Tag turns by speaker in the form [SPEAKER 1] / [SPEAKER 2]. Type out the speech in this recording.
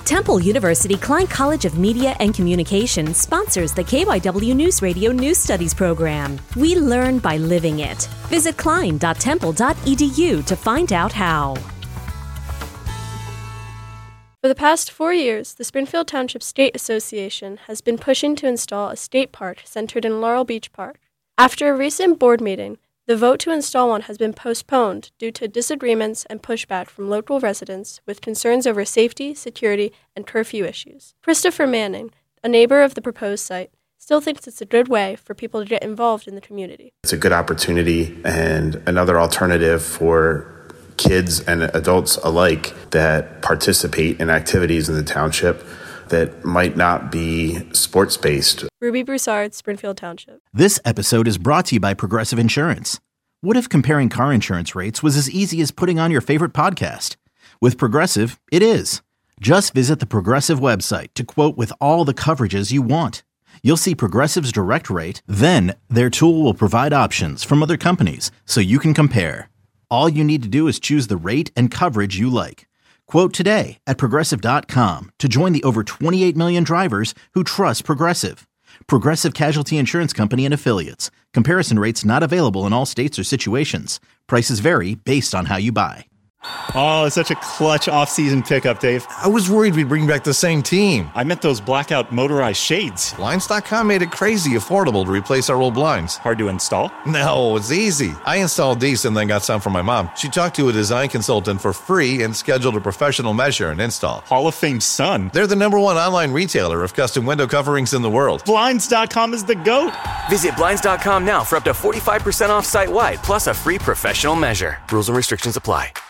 [SPEAKER 1] Temple University Klein College of Media and Communication sponsors the KYW News Radio News Studies program. We learn by living it. Visit klein.temple.edu to find out how.
[SPEAKER 2] For the past 4 years, the Springfield Township State Association has been pushing to install a state park centered in Laurel Beach Park. After a recent board meeting, the vote to install one has been postponed due to disagreements and pushback from local residents with concerns over safety, security, and curfew issues. Christopher Manning, a neighbor of the proposed site, still thinks it's a good way for people to get involved in the community.
[SPEAKER 3] It's a good opportunity and another alternative for kids and adults alike that participate in activities in the township that might not be sports-based.
[SPEAKER 2] Ruby Broussard, Springfield Township.
[SPEAKER 4] This episode is brought to you by Progressive Insurance. What if comparing car insurance rates was as easy as putting on your favorite podcast? With Progressive, it is. Just visit the Progressive website to quote with all the coverages you want. You'll see Progressive's direct rate, then their tool will provide options from other companies so you can compare. All you need to do is choose the rate and coverage you like. Quote today at Progressive.com to join the over 28 million drivers who trust Progressive. Progressive Casualty Insurance Company and Affiliates. Comparison rates not available in all states or situations. Prices vary based on how you buy.
[SPEAKER 5] Oh, it's such a clutch off-season pickup, Dave.
[SPEAKER 6] I was worried we'd bring back the same team.
[SPEAKER 5] I meant those blackout motorized shades.
[SPEAKER 6] Blinds.com made it crazy affordable to replace our old blinds.
[SPEAKER 5] Hard to install?
[SPEAKER 6] No, it's easy. I installed these and then got some for my mom. She talked to a design consultant for free and scheduled a professional measure and install.
[SPEAKER 5] Hall of Fame son.
[SPEAKER 6] They're the #1 online retailer of custom window coverings in the world.
[SPEAKER 5] Blinds.com is the GOAT.
[SPEAKER 7] Visit Blinds.com now for up to 45% off site-wide, plus a free professional measure. Rules and restrictions apply.